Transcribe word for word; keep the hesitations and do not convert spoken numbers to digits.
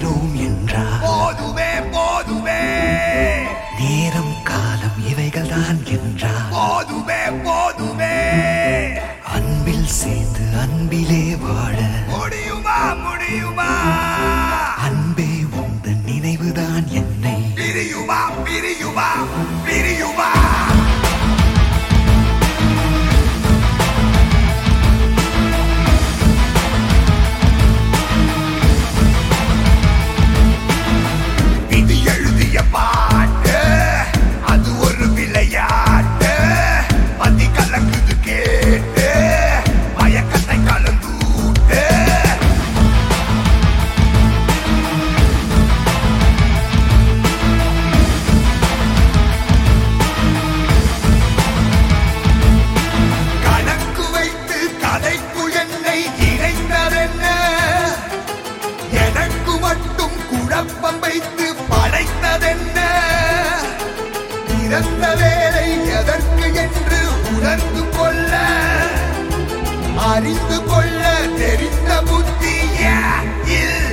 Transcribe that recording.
சேர்கிறோம் என்றால் போதுமே போதுமே, நேரம் காலம் இவைகள் தான் என்றால் போதுமே போதுமே, அன்பில் சேர்ந்து அன்பிலே வாழ முடியுமா முடியுமா, அன்பே உந்தன் நினைவுதான் என்னை பிரியுமா பிரியுமா பிரியுமா. விதி எழுதிய பாட்டு அது ஒரு விளையாட்டு, மதி கலங்குது கேட்டு மயக்கத்தை கலந்தூட்டு. கணக்கு வைத்து கதைக்கு என்னை இணைந்ததென்ன, எனக்கு மட்டும் குழப்பம் வைத்து படைத்ததென்ன, இறந்த வேலை எதற்கு என்று உணர்ந்து கொள்ள அறிந்து கொள்ள தெரிந்த புத்தி ஏன் இல்லை.